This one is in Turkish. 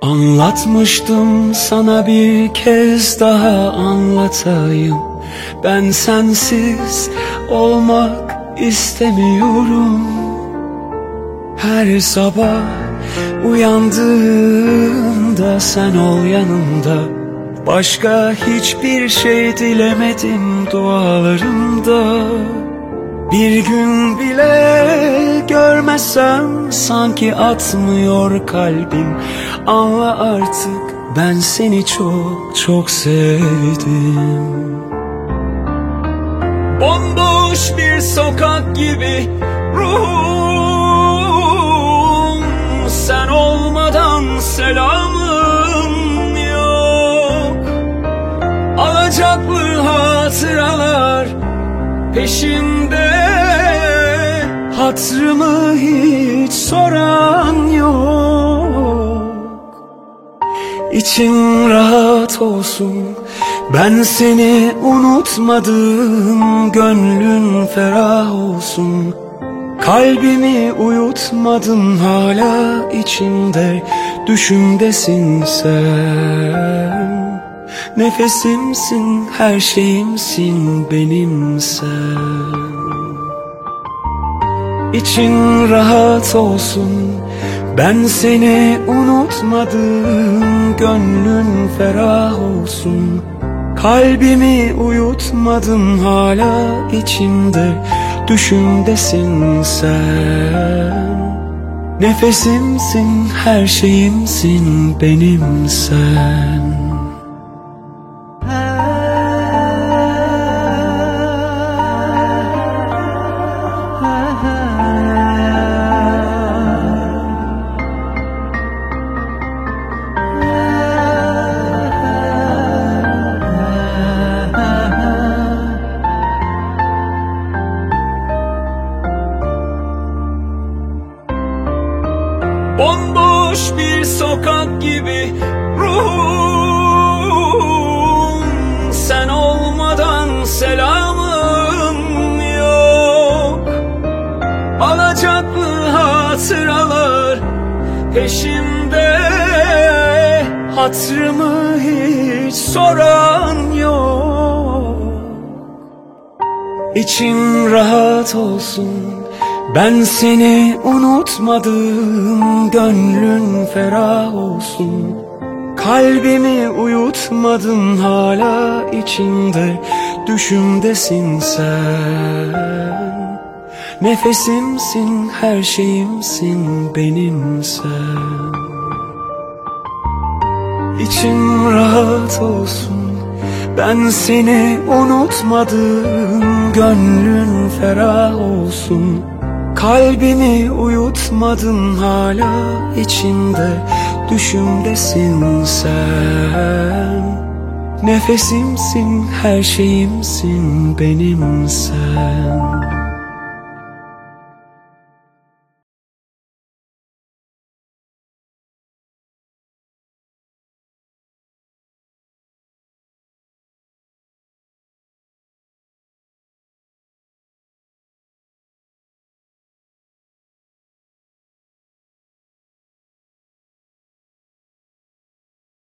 Anlatmıştım sana, bir kez daha anlatayım. Ben sensiz olmak istemiyorum. Her sabah uyandığımda sen ol yanımda. Başka hiçbir şey dilemedim dualarımda. Bir gün bile görmezsem sanki atmıyor kalbim. Anla artık, ben seni çok çok sevdim. Bomboş bir sokak gibi ruhum, sen olmadan selamım yok. Alacaklı hatıralar peşimde, hatırımı hiç soran yok. İçin rahat olsun, ben seni unutmadım. Gönlün ferah olsun, kalbimi uyutmadım. Hala içimde, düşümdesin sen. Nefesimsin, her şeyimsin benim sen. İçin rahat olsun, ben seni unutmadım. Gönlün ferah olsun, kalbimi uyutmadım. Hala içimde, düşümdesin sen. Nefesimsin, her şeyimsin benim sen. Bomboş bir sokak gibi ruhum, sen olmadan selamım yok. Alacaklı hatıralar peşimde, hatırımı hiç soran yok. İçin rahat olsun, ben seni unutmadım. Gönlün ferah olsun, kalbimi uyutmadım. Hala içimde, düşümdesin sen. Nefesimsin, her şeyimsin benim sen. İçin rahat olsun, ben seni unutmadım. Gönlün ferah olsun, kalbimi uyutmadın. Hala içimde, düşümdesin sen. Nefesimsin, her şeyimsin benim sen.